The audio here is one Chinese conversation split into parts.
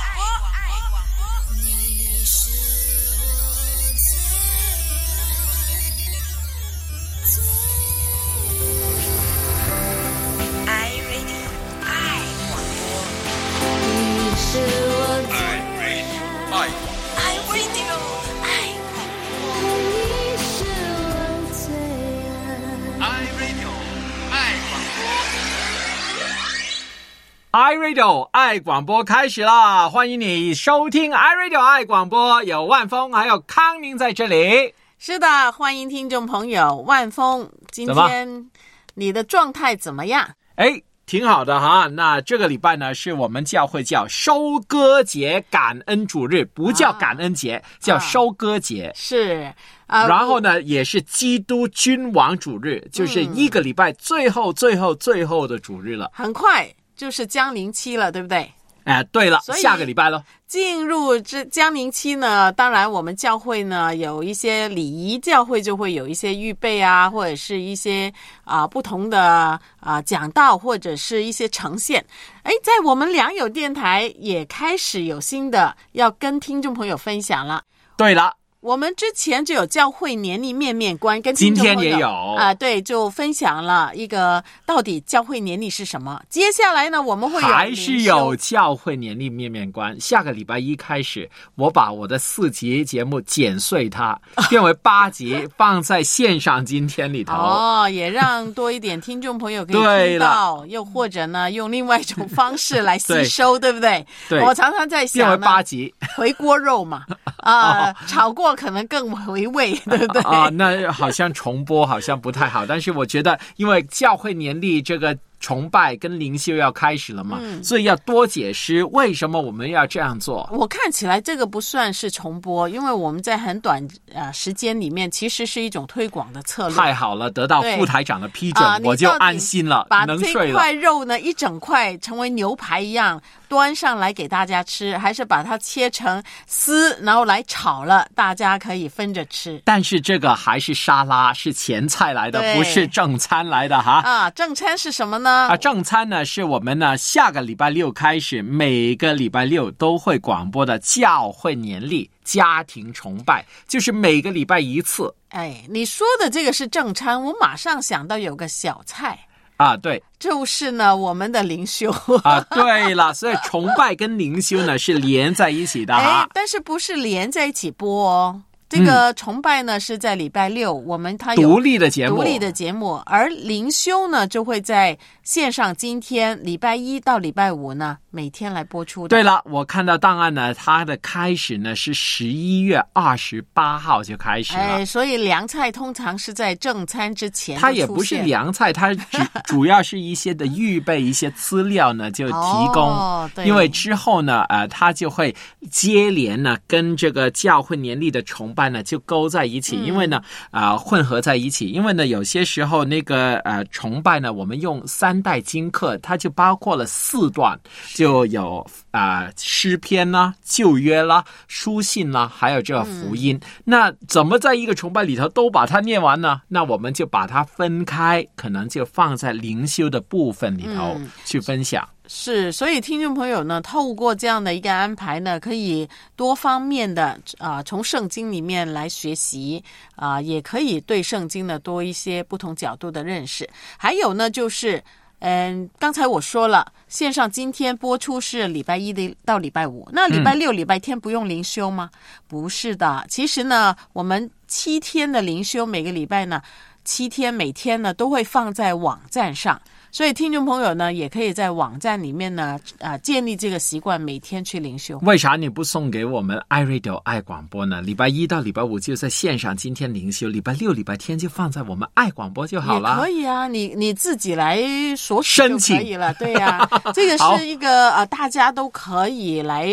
iRadio 爱广播开始啦！欢迎你收听 iRadio 爱广播，有万峰还有康宁在这里。 是的，欢迎听众朋友。万峰，今天你的状态怎么样？ 挺好的哈。那这个礼拜呢，是我们教会叫收割节感恩主日，不叫感恩节，叫收割节。 是然后呢，也是基督君王主日，就是一个礼拜最后的主日了。 很快就是将临期了，对不对？ 对了，下个礼拜了。 进入这将临期呢，当然我们教会呢有一些礼仪，教会就会有一些预备啊，或者是一些不同的讲道，或者是一些呈现。在我们良友电台也开始有新的要跟听众朋友分享了。 对了， 我们之前就有教会年历面面观，跟听众朋友今天也有对，就分享了一个到底教会年历是什么。接下来呢，我们会有还是有教会年历面面观。下个礼拜一开始，我把我的4集节目剪碎它，变为8集，放在线上今天里头。 也让多一点听众朋友可以听到，又或者呢，用另外一种方式来吸收，对不对？ 对， 我常常在想呢， 变为8集， 回锅肉嘛，炒过可能更回味，对不对？ 那好像重播好像不太好，但是我觉得，因为教会年历这个崇拜跟灵修要开始了嘛，所以要多解释为什么我们要这样做。 我看起来这个不算是重播，因为我们在很短时间里面其实是一种推广的策略。 太好了，得到副台长的批准，我就安心了，能睡了。 把这块肉呢一整块成为牛排一样端上来给大家吃，还是把它切成丝然后来炒了，大家可以分着吃。 但是这个还是沙拉，是前菜来的，不是正餐来的哈。 正餐是什么呢？ 正餐呢是我们呢下个礼拜六开始，每个礼拜六都会广播的教会年历家庭崇拜，就是每个礼拜一次。 你说的这个是正餐，我马上想到有个小菜对， 就是呢我们的灵修对了，所以崇拜跟灵修呢是连在一起的哈。 但是不是连在一起播哦。这个崇拜呢是在礼拜六，我们它有独立的节目，而灵修呢就会在线上，今天礼拜一到礼拜五呢每天来播出的。 对了，我看到档案呢，它的开始呢是11月28号就开始了。 所以凉菜通常是在正餐之前。 它也不是凉菜，它主要是一些的预备一些资料呢就提供，因为之后呢它就会接连呢跟这个教会年历的崇拜呢就勾在一起，因为呢混合在一起，因为呢有些时候那个崇拜呢我们用3代经课，它就包括了4段，就有诗篇啦、旧约啦、书信啦，还有这个福音。那怎么在一个崇拜里头都把它念完呢？那我们就把它分开，可能就放在灵修的部分里头去分享。 是，所以听众朋友呢，透过这样的一个安排呢，可以多方面的从圣经里面来学习也可以对圣经呢多一些不同角度的认识。还有呢就是刚才我说了，线上今天播出是礼拜一到礼拜五，那礼拜六、礼拜天不用灵修吗？不是的，其实呢，我们7天的灵修，每个礼拜呢7天，每天呢都会放在网站上。所以听众朋友呢也可以在网站里面呢建立这个习惯，每天去灵修。 为啥你不送给我们 iRadio 爱广播呢？礼拜一到礼拜五就在线上今天灵修，礼拜六礼拜天就放在我们爱广播就好了。 也可以啊，你自己来索取就可以了。对啊这个是一个大家都可以来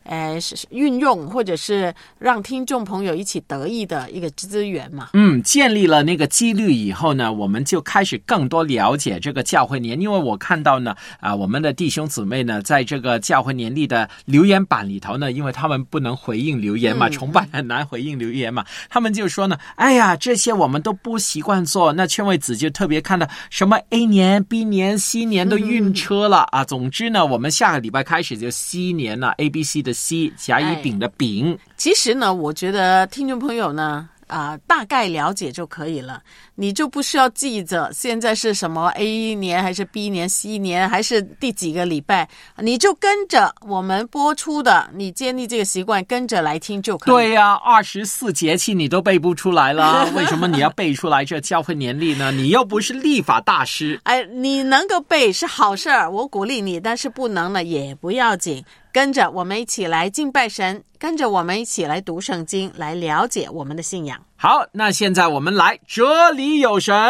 运用，或者是让听众朋友一起得益的一个资源嘛。 建立了那个几率以后呢，我们就开始更多了解这个教会年。因为我看到呢，我们的弟兄姊妹呢，在这个教会年历的留言板里头呢，因为他们不能回应留言嘛，崇拜很难回应留言嘛，他们就说呢，哎呀，这些我们都不习惯做。那劝慰子就特别看到什么 A 年、B 年、C 年都晕车了啊。总之呢，我们下个礼拜开始就 C 年了 ，ABC 的 C， 甲乙丙的丙。 其实呢，我觉得听众朋友呢，大概了解就可以了，你就不需要记着现在是什么 A 年还是 B 年 C 年还是第几个礼拜，你就跟着我们播出的，你建立这个习惯跟着来听就可以。 对呀，24节气你都背不出来了，为什么你要背出来这教会年历呢？你又不是历法大师。 你能够背是好事儿，我鼓励你，但是不能呢也不要紧，跟着我们一起来敬拜神，跟着我们一起来读圣经，来了解我们的信仰。 好，那现在我们来哲理有神。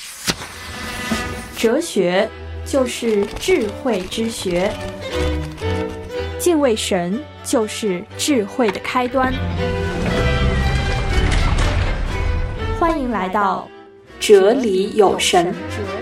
哲学就是智慧之学，敬畏神就是智慧的开端。欢迎来到哲理有神。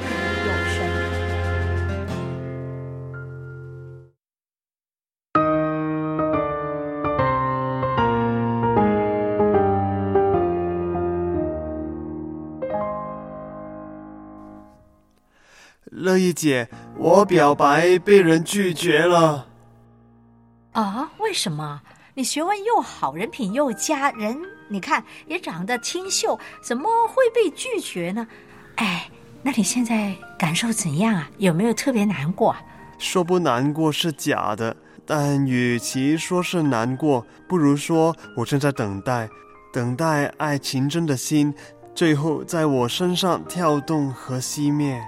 乐意姐，我表白被人拒绝了。 啊？为什么？你学问又好，人品又佳，人你看也长得清秀，怎么会被拒绝呢？哎，那你现在感受怎样啊？有没有特别难过啊？ 说不难过是假的，但与其说是难过，不如说我正在等待爱情真的心，最后在我身上跳动和熄灭。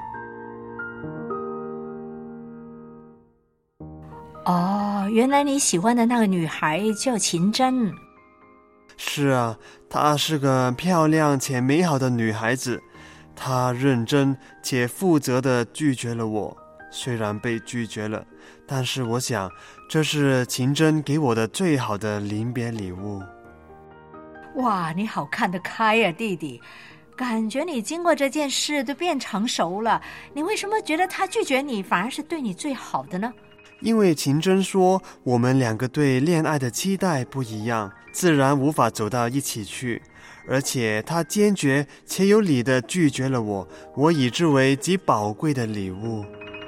哦，原来你喜欢的那个女孩叫秦真。 是啊，她是个漂亮且美好的女孩子，她认真且负责地拒绝了我。虽然被拒绝了，但是我想这是秦真给我的最好的临别礼物。 哇，你好看得开呀，弟弟，感觉你经过这件事都变成熟了。你为什么觉得她拒绝你反而是对你最好的呢？ 因为秦真说我们两个对恋爱的期待不一样，自然无法走到一起去，而且她坚决且有理地拒绝了我，我以之为极宝贵的礼物。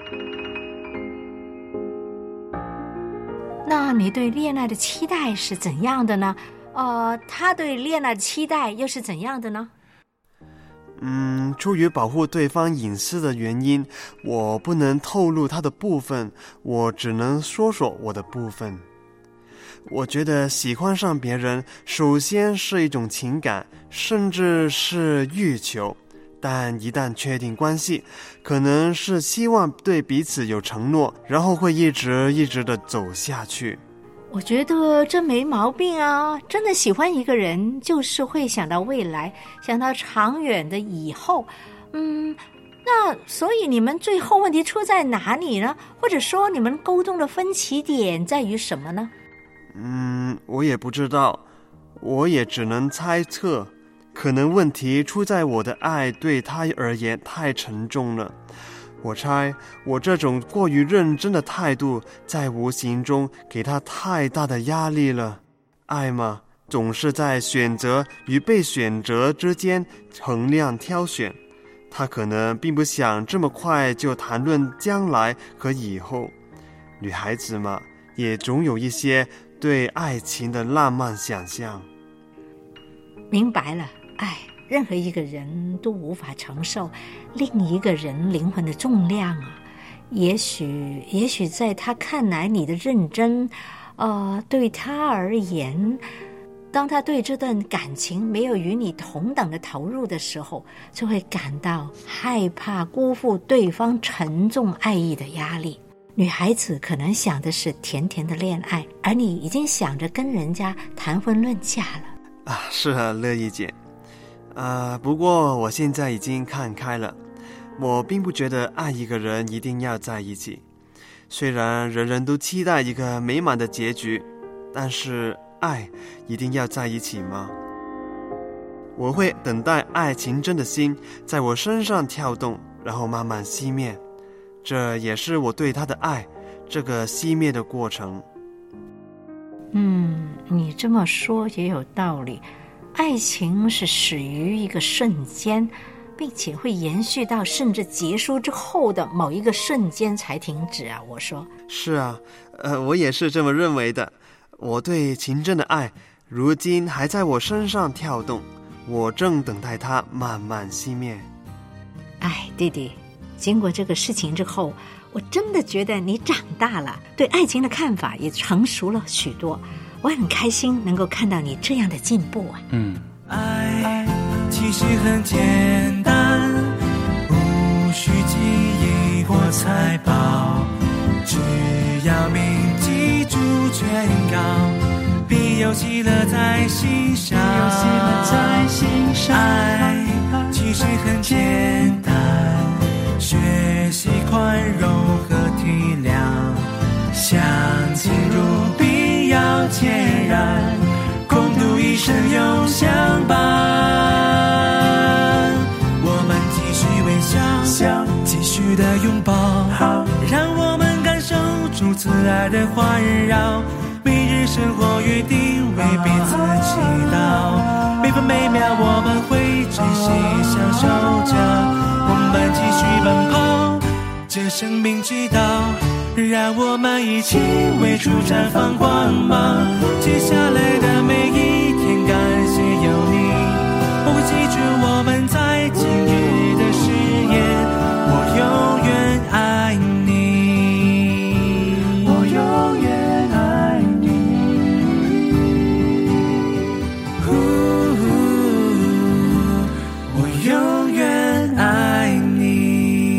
那你对恋爱的期待是怎样的呢？他对恋爱的期待又是怎样的呢？ 出于保护对方隐私的原因，我不能透露他的部分，我只能说说我的部分。我觉得喜欢上别人，首先是一种情感，甚至是欲求，但一旦确定关系，可能是希望对彼此有承诺，然后会一直地走下去。 我觉得这没毛病啊，真的喜欢一个人就是会想到未来，想到长远的以后。那所以你们最后问题出在哪里呢？或者说你们沟通的分歧点在于什么呢？ 我也不知道，我也只能猜测，可能问题出在我的爱对他而言太沉重了。我猜我这种过于认真的态度在无形中给他太大的压力了。爱嘛，总是在选择与被选择之间衡量挑选，他可能并不想这么快就谈论将来和以后。女孩子嘛，也总有一些对爱情的浪漫想象。 明白了，任何一个人都无法承受另一个人灵魂的重量啊。也许在他看来你的认真，对他而言，当他对这段感情没有与你同等的投入的时候，就会感到害怕辜负对方沉重爱意的压力。女孩子可能想的是甜甜的恋爱，而你已经想着跟人家谈婚论嫁了。 是啊，乐意姐。不过我现在已经看开了，我并不觉得爱一个人一定要在一起。虽然人人都期待一个美满的结局， 但是爱一定要在一起吗？我会等待爱情真的心在我身上跳动，然后慢慢熄灭，这也是我对他的爱这个熄灭的过程。 你这么说也有道理，爱情是始于一个瞬间，并且会延续到甚至结束之后的某一个瞬间才停止啊。我说是啊，我也是这么认为的。我对秦真的爱如今还在我身上跳动，我正等待它慢慢熄灭。 弟弟，经过这个事情之后，我真的觉得你长大了，对爱情的看法也成熟了许多。我很开心能够看到你这样的进步啊。 爱其实很简单，无需记忆或财宝，只要铭记住宣告，必有喜乐在心上。爱其实很简单，学习宽容和体谅，相敬如宾要谦然，共度一生永相伴。我们继续微笑，继续的拥抱，让我们感受主慈爱的环绕。每日生活约定为彼此祈祷，每分每秒我们会珍惜享受着。我们继续奔跑，这生命之道，让我们一起为主绽放光芒。接下来的每一天，感谢有你，我会记住我们在今日的誓言。我永远爱你，我永远爱你。我永远爱你。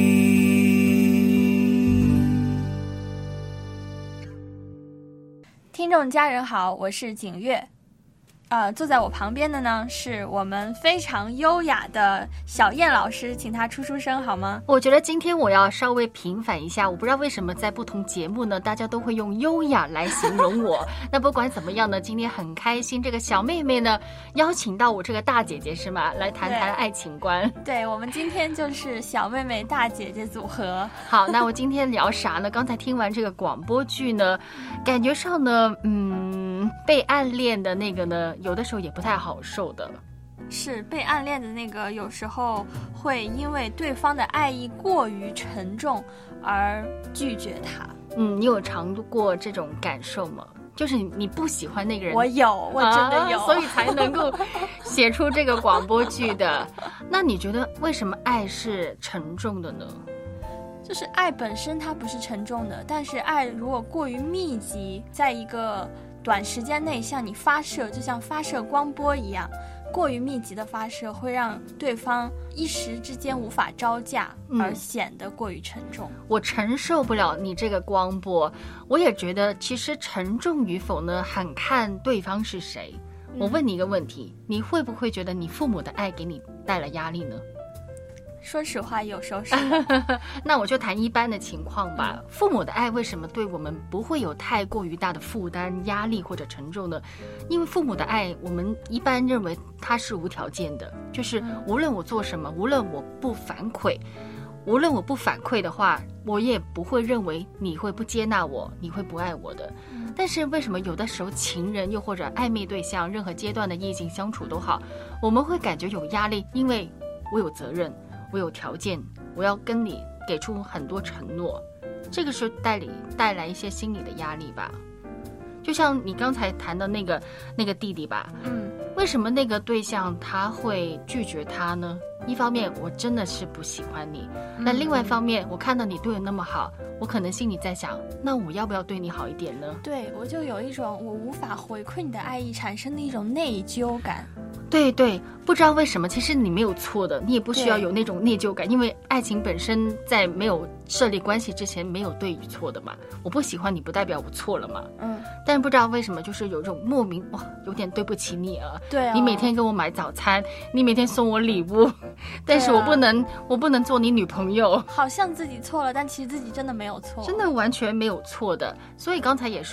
听众家人好，我是景月。坐在我旁边的呢是我们非常优雅的小燕老师，请她出声好吗？ 我觉得今天我要稍微平反一下，我不知道为什么在不同节目呢，大家都会用优雅来形容我。那不管怎么样呢，今天很开心，这个小妹妹呢邀请到我这个大姐姐是吗？来谈谈爱情观。 对，我们今天就是小妹妹大姐姐组合。 好，那我今天聊啥呢？刚才听完这个广播剧呢，感觉上呢，被暗恋的那个呢，有的时候也不太好受的。 是被暗恋的那个，有时候会因为对方的爱意过于沉重而拒绝他。 你有尝过这种感受吗？就是你不喜欢那个人。 我有，我真的有， 所以才能够写出这个广播剧的。那你觉得为什么爱是沉重的呢？ 就是爱本身它不是沉重的，但是爱如果过于密集，在一个短时间内向你发射，就像发射光波一样，过于密集的发射会让对方一时之间无法招架，而显得过于沉重。 我承受不了你这个光波。我也觉得其实沉重与否呢，很看对方是谁。我问你一个问题，你会不会觉得你父母的爱给你带来压力呢？ 说实话，有时候是。 那我就谈一般的情况吧。父母的爱为什么对我们不会有太过于大的负担、压力或者沉重呢？因为父母的爱，我们一般认为它是无条件的，就是无论我做什么，无论我不反馈的话，我也不会认为你会不接纳我，你会不爱我的。但是为什么有的时候情人又或者暧昧对象，任何阶段的异性相处都好，我们会感觉有压力？因为我有责任，我有条件，我要跟你给出很多承诺，这个是带来一些心理的压力吧。就像你刚才谈的那个弟弟吧，为什么那个对象他会拒绝他呢？一方面我真的是不喜欢你，那另外一方面我看到你对我那么好，我可能心里在想，那我要不要对你好一点呢？ 对，我就有一种我无法回馈你的爱意产生的一种内疚感。 对，不知道为什么，其实你没有错的，你也不需要有那种内疚感，因为爱情本身在没有设立关系之前没有对与错的嘛。我不喜欢你不代表我错了嘛。但不知道为什么，就是有一种莫名有点对不起你啊。 对啊， 你每天给我买早餐，你每天送我礼物，但是我不能做你女朋友。 好像自己错了，但其实自己真的没有错， 真的完全没有错的。所以刚才也说，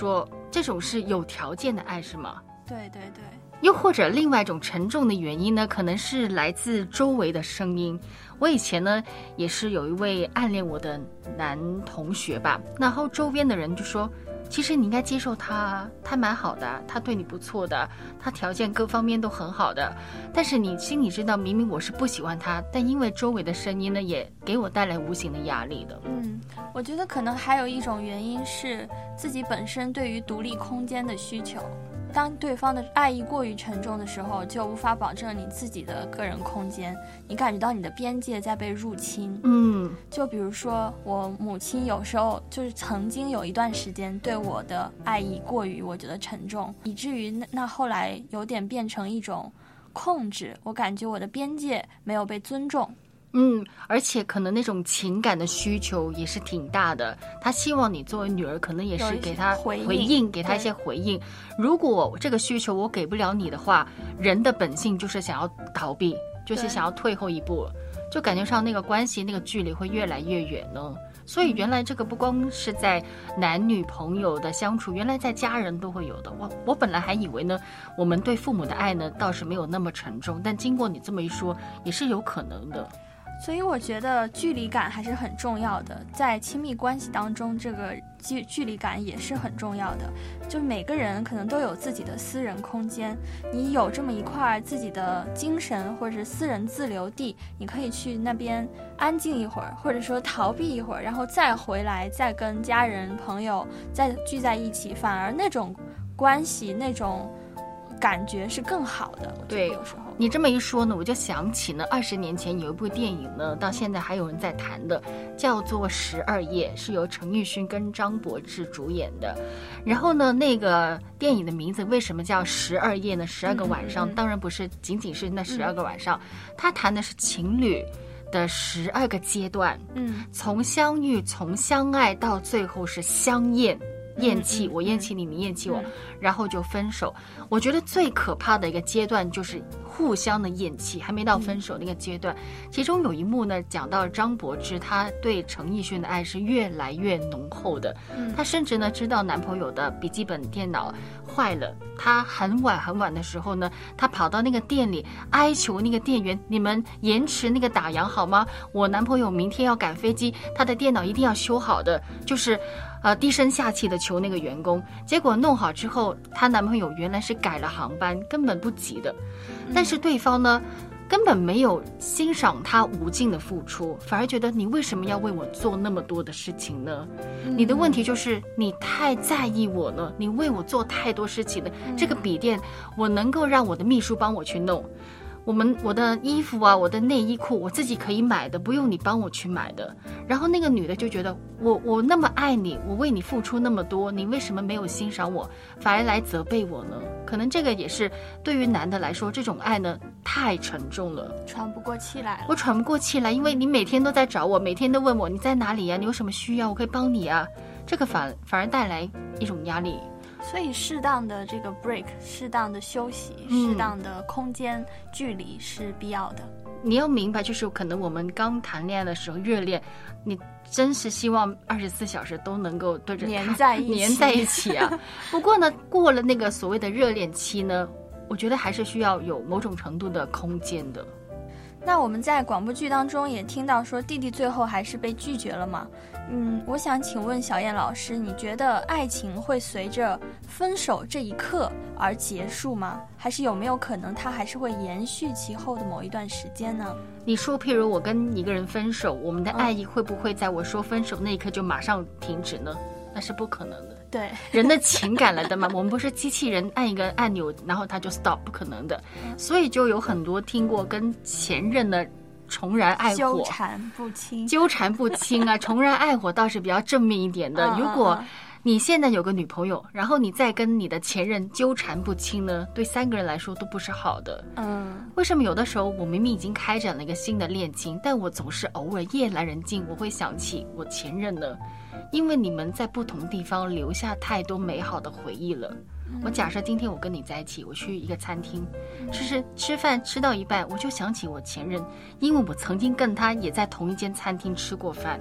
这种是有条件的爱是吗？ 对对对。 又或者另外一种沉重的原因呢，可能是来自周围的声音。我以前呢也是有一位暗恋我的男同学吧，然后周边的人就说，其实你应该接受他，他蛮好的，他对你不错的，他条件各方面都很好的，但是你心里知道明明我是不喜欢他，但因为周围的声音呢也给我带来无形的压力的。 我觉得可能还有一种原因是自己本身对于独立空间的需求，当对方的爱意过于沉重的时候，就无法保证你自己的个人空间，你感觉到你的边界在被入侵。就比如说我母亲有时候就是曾经有一段时间对我的爱意过于我觉得沉重，以至于那后来有点变成一种控制，我感觉我的边界没有被尊重。 而且可能那种情感的需求也是挺大的，他希望你作为女儿可能也是给他回应，给他一些回应。如果这个需求我给不了你的话，人的本性就是想要逃避，就是想要退后一步，就感觉上那个关系那个距离会越来越远呢。所以原来这个不光是在男女朋友的相处，原来在家人都会有的。我本来还以为呢，我们对父母的爱呢倒是没有那么沉重，但经过你这么一说，也是有可能的。 所以我觉得距离感还是很重要的，在亲密关系当中，这个距离感也是很重要的。就每个人可能都有自己的私人空间，你有这么一块自己的精神或者是私人自留地，你可以去那边安静一会儿，或者说逃避一会儿，然后再回来，再跟家人朋友再聚在一起，反而那种关系那种感觉是更好的。 对， 有时候你这么一说呢，我就想起呢，20年前有一部电影呢，到现在还有人在谈的，叫做《12夜》，是由陈奕迅跟张柏芝主演的。然后呢，那个电影的名字为什么叫12夜呢？12个晚上，当然不是仅仅是那12个晚上，它谈的是情侣的12个阶段，从相遇，从相爱到最后是相厌。厌弃我厌弃你，你厌弃我，然后就分手。我觉得最可怕的一个阶段就是互相的厌弃，还没到分手那个阶段。其中有一幕呢，讲到张柏芝她对陈奕迅的爱是越来越浓厚的。她甚至呢知道男朋友的笔记本电脑坏了，她很晚的时候呢，她跑到那个店里哀求那个店员，你们延迟那个打烊好吗？我男朋友明天要赶飞机，他的电脑一定要修好的，就是低声下气的求那个员工。结果弄好之后，她男朋友原来是改了航班，根本不急的。但是对方呢根本没有欣赏他无尽的付出，反而觉得你为什么要为我做那么多的事情呢？你的问题就是你太在意我了，你为我做太多事情了。这个笔电我能够让我的秘书帮我去弄，我的衣服啊，我的内衣裤我自己可以买的，不用你帮我去买的。然后那个女的就觉得我那么爱你，我为你付出那么多，你为什么没有欣赏我，反而来责备我呢？可能这个也是对于男的来说，这种爱呢太沉重了， 喘不过气来了。 我喘不过气来，因为你每天都在找我，每天都问我你在哪里呀，你有什么需要我可以帮你啊，这个反而带来一种压力。 所以适当的这个 break， 适当的休息，适当的空间距离是必要的。 你要明白，就是可能我们刚谈恋爱的时候热恋，你真是希望24小时都能够对着他黏在一起啊。不过呢，过了那个所谓的热恋期呢，我觉得还是需要有某种程度的空间的。 那我们在广播剧当中也听到说弟弟最后还是被拒绝了嘛？我想请问小燕老师，你觉得爱情会随着分手这一刻而结束吗？还是有没有可能它还是会延续其后的某一段时间呢？ 你说譬如我跟一个人分手，我们的爱意会不会在我说分手那一刻就马上停止呢？那是不可能的。 对， 人的情感来的嘛，我们不是机器人，按一个按钮然后它就 stop， 不可能的。所以就有很多听过跟前任的重燃爱火， 纠缠不清啊，重燃爱火倒是比较正面一点的。如果你现在有个女朋友，然后你再跟你的前任纠缠不清呢，对3个人来说都不是好的。为什么有的时候我明明已经开展了一个新的恋情，但我总是偶尔夜阑人静，我会想起我前任呢？因为你们在不同地方留下太多美好的回忆了。我假设今天我跟你在一起，我去一个餐厅，吃饭吃到一半，我就想起我前任，因为我曾经跟他也在同一间餐厅吃过饭。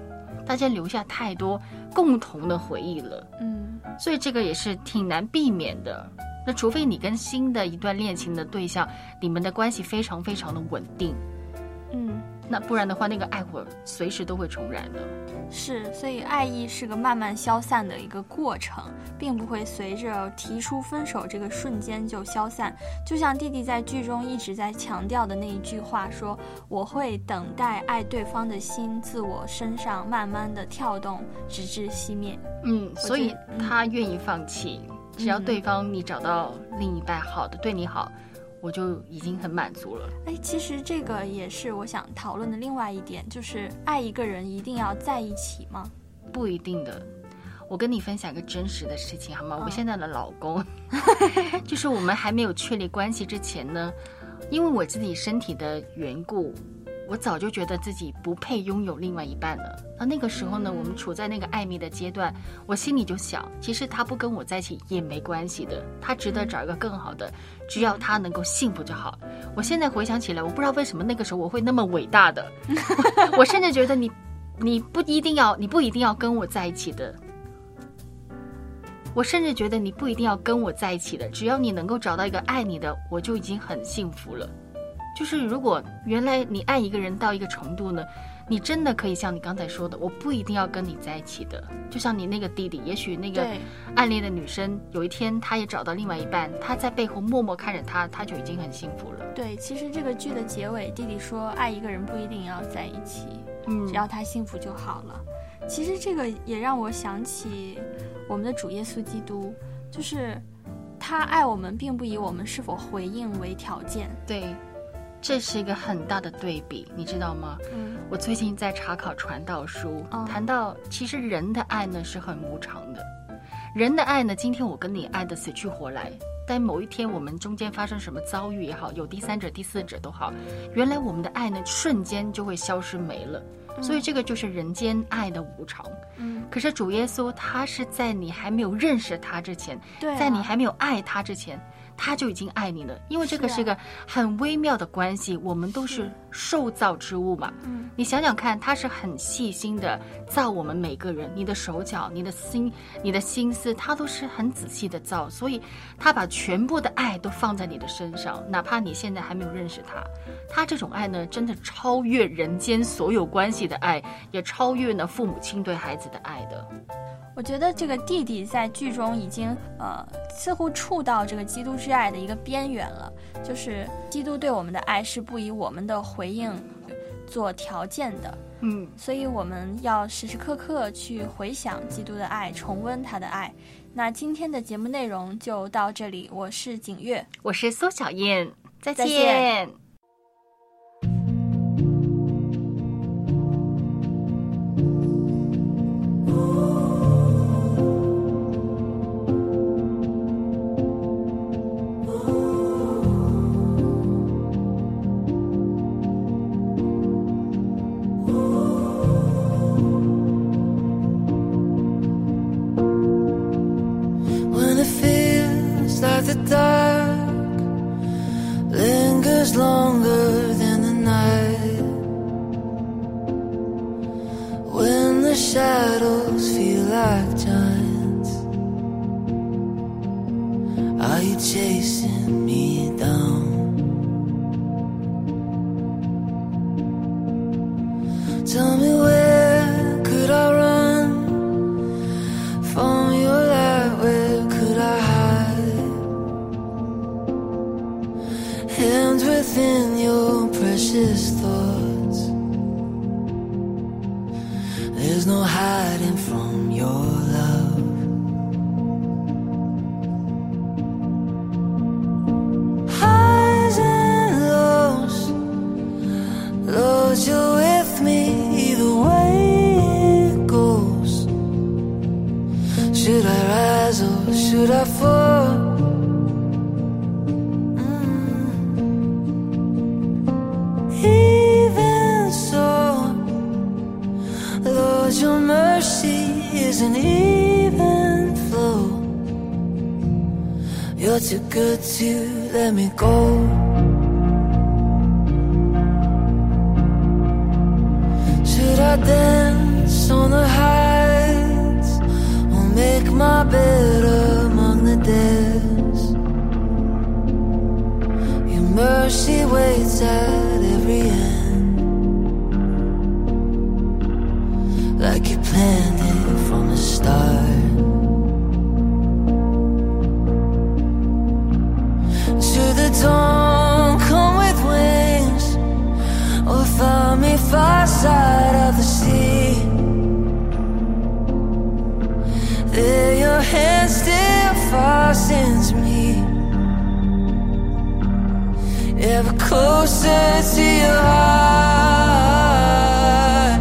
大家留下太多共同的回忆了。所以这个也是挺难避免的。那除非你跟新的一段恋情的对象，你们的关系非常非常的稳定，那不然的话，那个爱火随时都会重燃的。 是，所以爱意是个慢慢消散的一个过程，并不会随着提出分手这个瞬间就消散。就像弟弟在剧中一直在强调的那一句话说，我会等待爱对方的心自我身上慢慢的跳动，直至熄灭。 所以他愿意放弃，只要对方你找到另一半好的，对你好，我就已经很满足了。 其实这个也是我想讨论的另外一点，就是爱一个人一定要在一起吗？ 不一定的。我跟你分享个真实的事情好吗？我现在的老公就是我们还没有确立关系之前呢，因为我自己身体的缘故，我早就觉得自己不配拥有另外一半了。那个时候呢，我们处在那个暧昧的阶段，我心里就想，其实他不跟我在一起也没关系的，他值得找一个更好的，只要他能够幸福就好。我现在回想起来，我不知道为什么那个时候我会那么伟大的我甚至觉得你不一定要跟我在一起的，我甚至觉得你不一定要跟我在一起的，只要你能够找到一个爱你的，我就已经很幸福了。就是如果原来你爱一个人到一个程度呢，你真的可以像你刚才说的，我不一定要跟你在一起的。就像你那个弟弟，也许那个暗恋的女生有一天她也找到另外一半，她在背后默默看着他，她就已经很幸福了。 对，其实这个剧的结尾，弟弟说爱一个人不一定要在一起，只要他幸福就好了。其实这个也让我想起我们的主耶稣基督，就是他爱我们并不以我们是否回应为条件。 对，这是一个很大的对比，你知道吗？我最近在查考传道书，谈到其实人的爱呢是很无常的。人的爱呢，今天我跟你爱得死去活来，但某一天我们中间发生什么遭遇也好，有第三者第四者都好，原来我们的爱呢瞬间就会消失没了。所以这个就是人间爱的无常。可是主耶稣他是在你还没有认识他之前，在你还没有爱他之前，他就已经爱你了。因为这个是个很微妙的关系，我们都是受造之物嘛。你想想看，他是很细心的造我们每个人，你的手脚，你的心，你的心思，他都是很仔细的造，所以他把全部的爱都放在你的身上，哪怕你现在还没有认识他。他这种爱呢，真的超越人间所有关系的爱，也超越呢父母亲对孩子的爱的。 我觉得这个弟弟在剧中已经似乎触到这个基督之爱的一个边缘了，就是基督对我们的爱是不以我们的回应做条件的。所以我们要时时刻刻去回想基督的爱，重温他的爱。那今天的节目内容就到这里，我是景月， 我是苏小燕，再见。 The dark lingers longer than the night, when the shadows feel like giants. Are you chasing me down? Tell me, where could I run from your light? Where could I hide? Hands within your precious thoughts. There's no hiding from your love. Highs and lows, Lord, you're with me either way it goes. Should I rise or should I fall? Your mercy is an even flow. You're too good to let me go. Should I dance on the make my bed among the dead. Your mercy waits at every end, like you planned it from the start. To the dawn, come with wings, or find me far side of the sea. There your hand still fastens me, ever closer to your heart.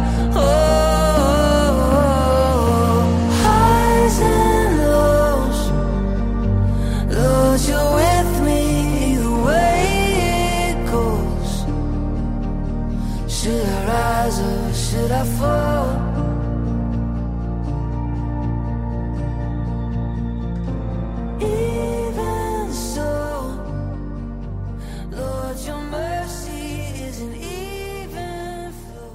Oh, highs and lows, Lord, you're with me the way it goes. Should I rise or should I fall? Even so, Lord, your mercy is an even flow.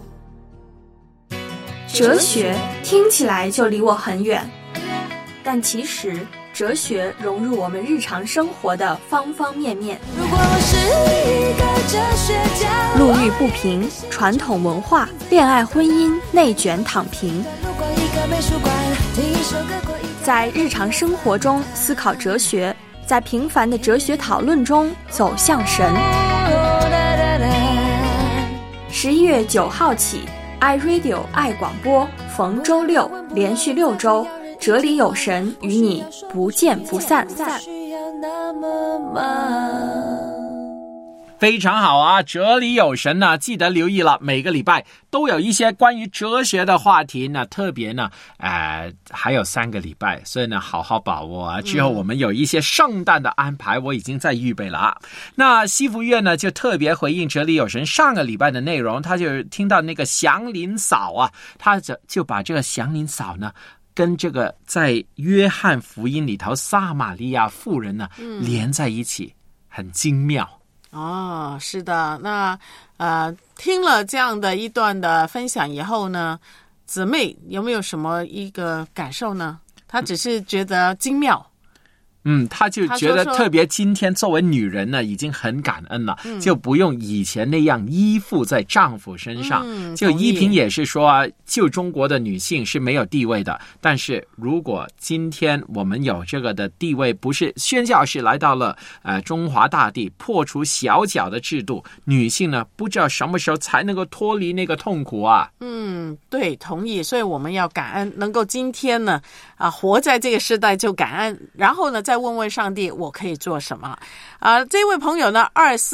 哲学听起来就离我很远，但其实哲学融入我们日常生活的方方面面。 如果我是一个哲学家， 路遇不平、传统文化、恋爱婚姻、内卷躺平， 路过一个美术馆，听一首歌过一条， 在日常生活中思考哲学，在平凡的哲学讨论中走向神。11月9号起 iRadio 爱广播，逢周六连续6周，哲理有神与你不见不散。 需要那么忙。 非常好啊，哲理有神呢，记得留意了，每个礼拜都有一些关于哲学的话题呢，特别呢还有3个礼拜，所以呢好好把握啊。之后我们有一些圣诞的安排，我已经在预备了啊。那西福月呢就特别回应哲理有神上个礼拜的内容，他就听到那个祥林嫂啊，他就把这个祥林嫂呢跟这个在约翰福音里头撒玛利亚妇人呢连在一起，很精妙。 哦，是的，那听了这样的一段的分享以后呢，姊妹有没有什么一个感受呢？她只是觉得精妙。 他就觉得特别今天作为女人呢已经很感恩了，就不用以前那样依附在丈夫身上。就依萍也是说就中国的女性是没有地位的，但是如果今天我们有这个的地位，不是宣教士来到了中华大地，破除小脚的制度，女性呢不知道什么时候才能够脱离那个痛苦啊。 对，同意。所以我们要感恩，能够今天呢活在这个时代就感恩，然后呢再问问上帝我可以做什么。这位朋友呢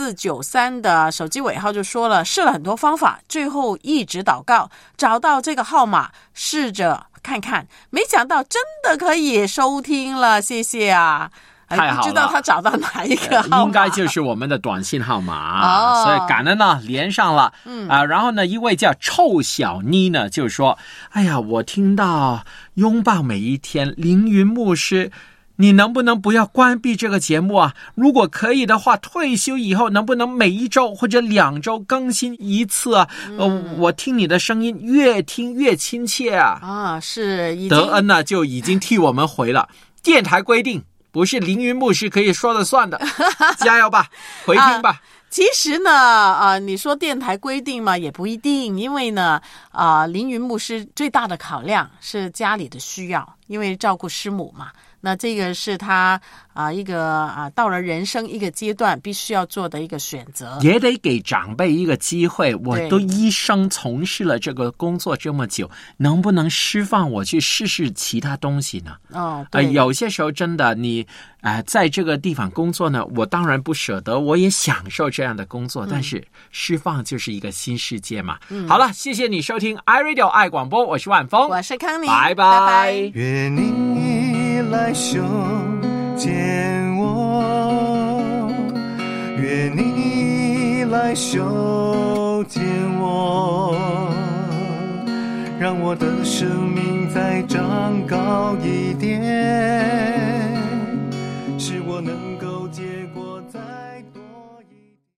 2493的手机尾号就说了，试了很多方法，最后一直祷告找到这个号码，试着看看，没想到真的可以收听了，谢谢啊。 太好了， 不知道他找到哪一个号码， 应该就是我们的短信号码所以感恩呢连上了。然后呢一位叫臭小妮呢就说，哎呀，我听到拥抱每一天凌云牧师，你能不能不要关闭这个节目啊？如果可以的话，退休以后能不能每1周或者2周更新一次啊？我听你的声音越听越亲切啊。 是已经德恩呢就已经替我们回了，电台规定不是凌云牧师可以说了算的，加油吧，回听吧。 其实呢，你说电台规定嘛，也不一定，因为呢，凌云牧师最大的考量是家里的需要，因为照顾师母嘛。那这个是他一个到了人生一个阶段必须要做的一个选择， 也得给长辈一个机会。我都一生从事了这个工作这么久，能不能释放我去试试其他东西呢？对，有些时候真的你在这个地方工作呢，我当然不舍得，我也享受这样的工作，但是释放就是一个新世界嘛。好了，谢谢你收听 iRadio 爱广播，我是万峰， 我是康妮， 拜拜。 愿你来修剪我，愿你来修剪我，让我的生命再长高一点，